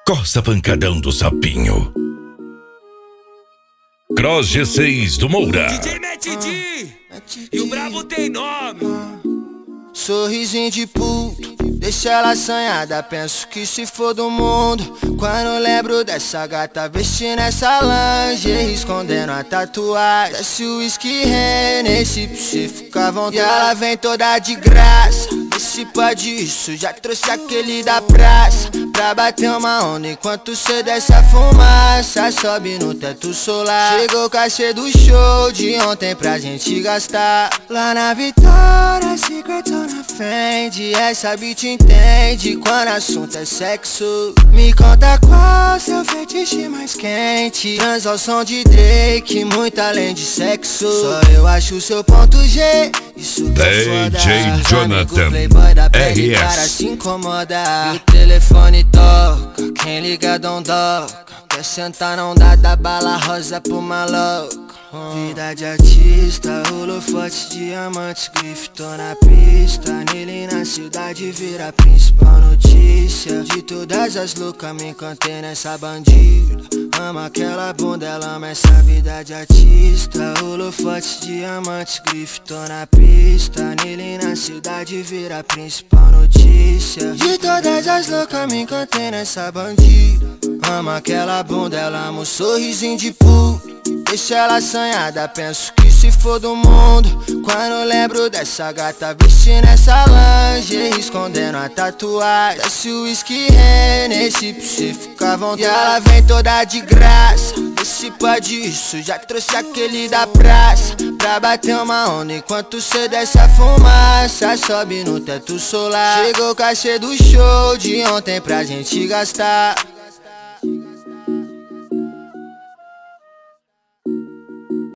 Coça Pancadão do Sapinho. Cross G6 do Moura. DJ Mete D, e o brabo tem nome. Sorrisinho de puto, deixa ela assanhada. Penso que se for do mundo quando lembro dessa gata vestindo essa lingerie, escondendo a tatuagem. Desce o whisky nesse pra você ficar à vontade. E ela vem toda de graça, esse pode isso. Já trouxe aquele da praça pra bater uma onda enquanto cê desce a fumaça. Sobe no teto solar. Chegou o cachê do show de ontem pra gente gastar. Lá na Vitória, Secret ou na Fendi. Essa beat entende quando assunto é sexo. Me conta qual seu fetiche mais quente. Trans ao som de Drake, muito além de sexo. Só eu acho seu ponto G, isso que é foda. DJ Jonathan Playboy da pele, RS. cara se incomoda. E o telefone toca, quem liga não toca. Quer sentar não dá bala rosa pro maluco. Vida de artista, holofotes, diamantes, grife, tô na pista. Nele na cidade vira a principal notícia. De todas as loucas me encantei nessa bandida. Ama aquela bunda, ela ama essa vida de artista. Holofotes, diamantes, grife, tô na pista. Nele na cidade vira a principal notícia. De todas as loucas me encantei nessa bandida. Ama aquela bunda, ela ama o sorrisinho de puto. Deixa ela assanhada, penso que se for do mundo quando lembro dessa gata vestindo essa lingerie, escondendo a tatuagem. Desce o whisky nesse pra você ficar à vontade. E ela vem toda de graça, esse pode isso. Já trouxe aquele da praça pra bater uma onda enquanto cê desce a fumaça. Sobe no teto solar. Chegou o cachê do show de ontem pra gente gastar.